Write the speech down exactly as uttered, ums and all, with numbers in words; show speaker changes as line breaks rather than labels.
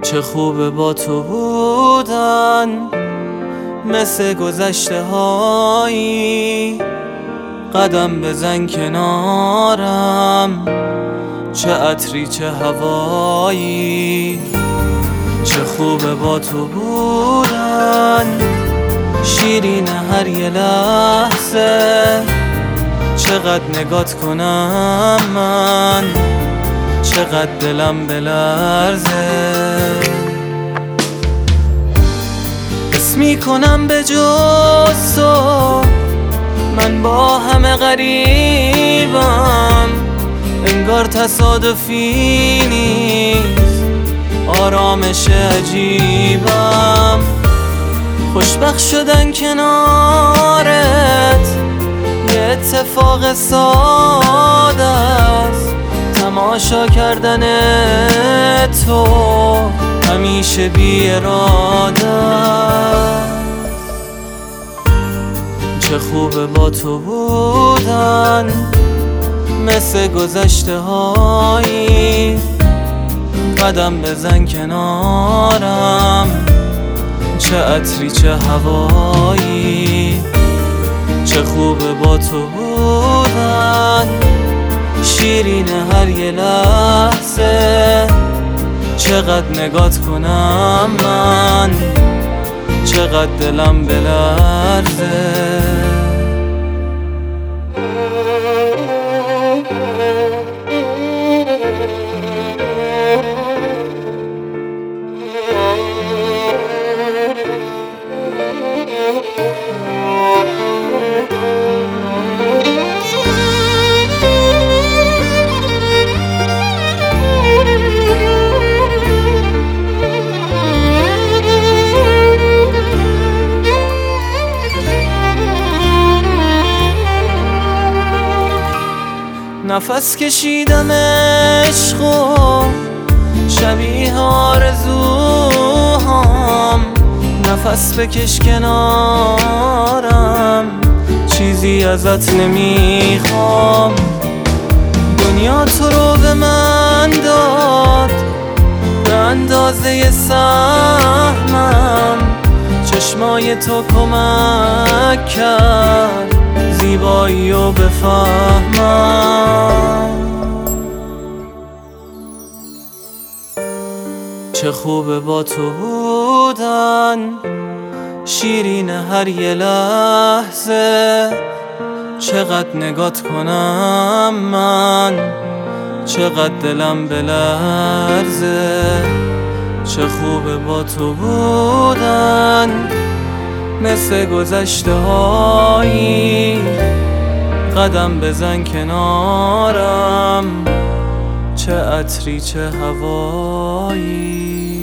چه خوبه با تو بودن مثل گذشته هایی، قدم بزن کنارم، چه عطری چه هوایی. چه خوبه با تو بودن، شیرین هر یه لحظه، چقدر نگات کنم من، چقدر دلم بلرزه. حس میکنم به جز تو من با همه غریبم، انگار تصادفی نیست، آرامش عجیبم. خوشبخت شدن کنارت یه اتفاق ساده است، تماشا کردن تو همیشه بی اراده. چه خوبه با تو بودن مثل گذشته هایی، قدم بزن کنارم، چه عطری چه هوایی. چه خوبه با تو بودن، شیرین هر یه لحظه، چقدر نگات کنم من، چقدر دلم بلرزه. نفس کشیدم عشقو شبیه آرزوهام، نفس بکش کنارم، چیزی ازت نمیخوام. دنیا تو رو به من داد به اندازه سهمم، چشمای تو کمک کرد زیبایی رو بفهمم. چه خوبه با تو بودن، شیرین هر یه لحظه، چقدر نگات کنم من، چقدر دلم بلرزه. چه خوبه با تو بودن مثل گذشته هایی، قدم بزن کنارم، چه عطری چه هوایی.